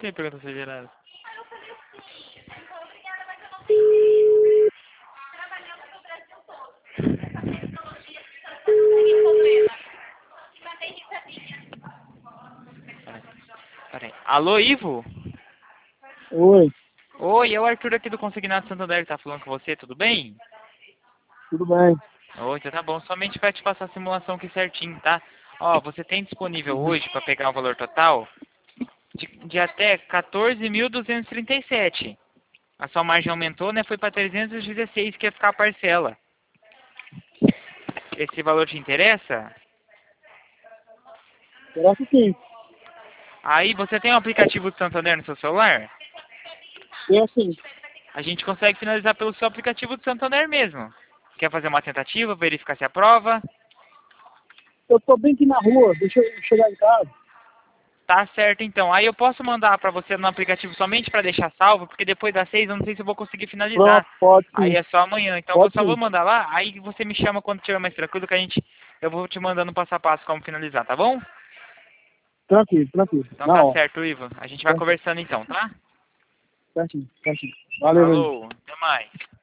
que ele perguntou se é gerado? Peraí. Alô, Ivo? Oi, Oi, é o Arthur aqui do Consignado Santander, tá falando com você, tudo bem? tudo bem? Oi, então tá bom, somente vai te passar a simulação aqui certinho, tá? Ó, você tem disponível hoje para pegar o valor total de até 14.237. A sua margem aumentou, né? Foi para 316 que ia ficar a parcela. Esse valor te interessa? Será que sim? Aí você tem o aplicativo do Santander no seu celular? É assim, A gente consegue finalizar pelo seu aplicativo do Santander mesmo. Quer fazer uma tentativa, verificar se aprova? eu tô bem aqui na rua, deixa eu chegar em casa. Tá certo então. Aí eu posso mandar pra você no aplicativo somente pra deixar salvo, porque depois das 6 eu não sei se eu vou conseguir finalizar. Pronto, pode Aí sim, é só amanhã. Então eu pode só vou sim. mandar lá, aí você me chama quando estiver mais tranquilo que eu vou te mandando passo a passo como finalizar, tá bom? Tranquilo, tranquilo. Então Na tá hora. certo, Ivo. A gente vai Certinho, conversando então, tá? certinho, certinho. Valeu, meu irmão. Falou, até mais.